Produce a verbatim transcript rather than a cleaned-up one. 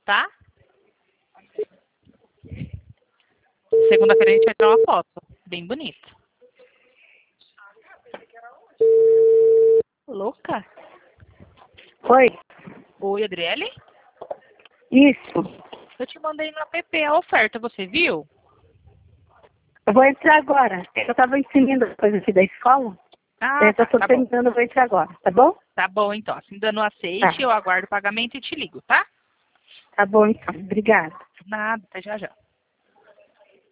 tá? Segunda-feira a gente vai tirar uma foto. Bem bonita. Louca? Oi, Oi, Adriele? isso. Eu te mandei no app a oferta, você viu? Eu vou entrar agora. Eu estava ensinando as coisas aqui da escola. Ah, Eu tá, estou tá bom. terminando, eu vou entrar agora, tá bom? Tá bom, então. Assim, dando Tá. aceite, eu aguardo o pagamento e te ligo, tá? Tá bom, então. Obrigada. Nada, até já já.